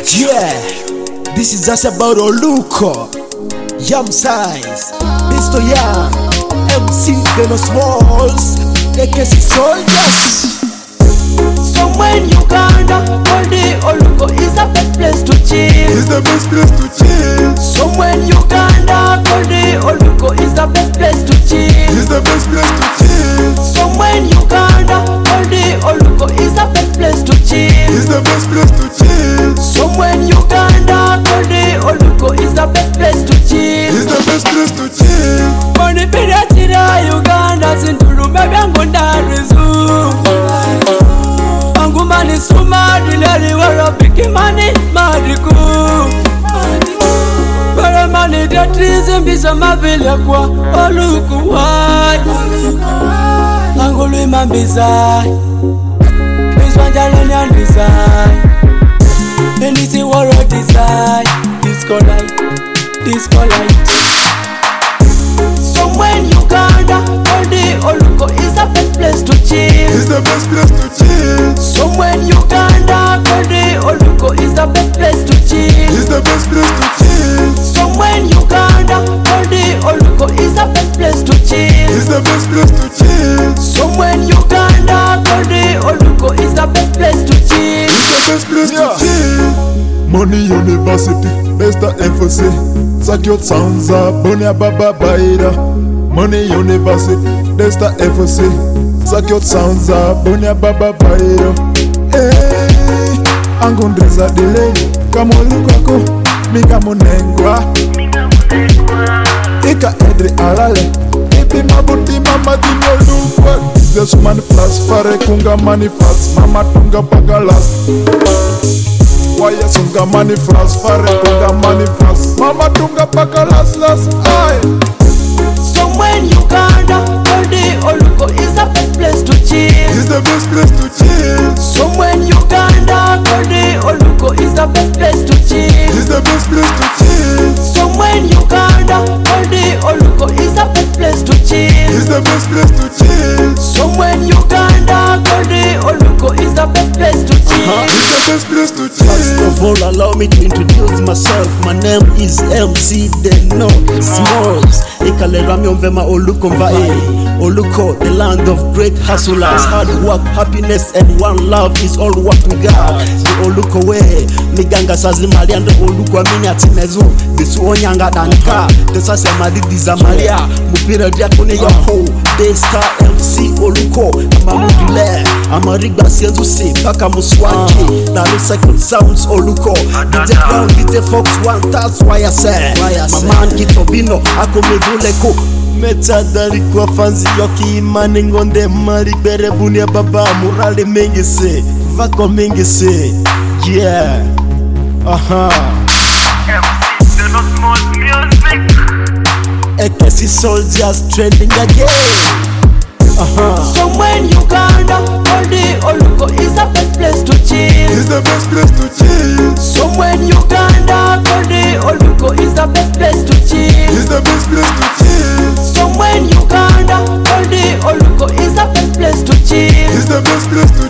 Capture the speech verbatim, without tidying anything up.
Yeah, this is just about Oluko, Yam Size, Mister Young, M C Deno Smalls, A K C Soldiers. Somewhere in Uganda, Goldie Oluko is the best place to chill. It's the best place to chill. Somewhere in Uganda, Goldie Oluko is the best place to chill. It's the best place to chill. Somewhere in Uganda, Goldie Oluko is the best place to chill. It's the best place to chill. Somewhere in Uganda, Goldie Oluko is the best place to chill. It's the best place to chill. Money pira tira Uganda sintulume byangu ndarizu. Angumani sumadi lali wara piki mani madiku. Para mani datrizi mbisa mavile kwa Oluko wai. Angulu imambizai Miswanjale nyandizai Enisi waro dizai Disco light, disco light. Somewhere in Uganda, Goldie Oluko is the best place to chill. It's the best place to chill. Somewhere in Uganda, Goldie Oluko is the best place to chill. It's the best place to chill. Somewhere in Uganda, Goldie Oluko is the best place to chill. It's the best place to chill. Somewhere in Uganda, Goldie Oluko is the best place to chill. It's the best place yeah. to chill. Money University, best at F C. Sakyot Sanza, Bonia Baba Baida. Money University, best at F C. Sakyot Sanza, Bonia Baba Baida. Hey, Angondreza Dele, Kamolukako, Mikamonengwa. Ika Edri Alale, Ipi Mabuti Mama Dinolukwa. This man flas, Fare Kunga Manifas, Mama Tunga Bagalas. Waya sunga mani fras, Fare kunga mani fras, Mama tunga bagalas las, ay. Somewhere in Uganda, Goldie Oluko is the best place to chill. It's the best place to chill. Somewhere in Uganda, Goldie Oluko is the best place to chill. It's the best place to chill. Somewhere in Uganda, Goldie Oluko is the best place to chill. It's the best place to chill. Somewhere in Uganda, Goldie Oluko is the best place to chill. Uh-huh. It's the best place to chill. First of all, allow me to introduce myself. My name is M C Deno Smalls. Ikalera myomvema Oluko mvae. Oluko, the land of great hustlers. Hard work, happiness and one love is all what we got. The Oluko way, miganga sazimali and Oluko amini atimezu. Bisu onyanga danka, tesase madidi zamalia. Mupira diakone yako, Daystar M C Oluko. Amamudule, amarigba sienzu si, paka muswaki. That is like sounds Oluko. D J Brown, D J Fox one, that's why I said. My man Kitobino, ako mevuleko. Metadari kwa fanzi yoki imani ngonde mari bere bunia baba murale mengi se vako mengi se yeah aha M C Deno Smalls music. A K C Soldiers trending again aha. Somewhere in Uganda, Goldie Oluko is the best place to chill. It's the best place to chill. Somewhere in Uganda, Goldie Oluko is the best place to chill. It's the best place to chill. Somewhere in Uganda, Goldie Oluko is the best place to chill. It's the best place to